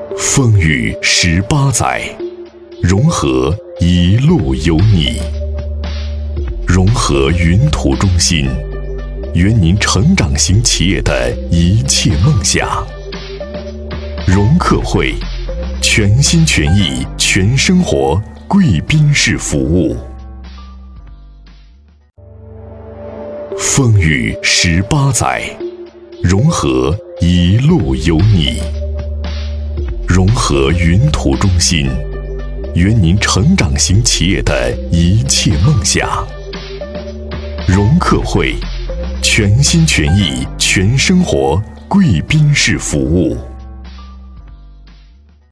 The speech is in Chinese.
风雨18载，融合一路有你。融合云图中心，圆您成长型企业的一切梦想。融客会，全心全意全生活贵宾式服务。风雨18载，融合一路有你。融合云图中心，圆您成长型企业的一切梦想。融客会，全心全意全生活贵宾式服务。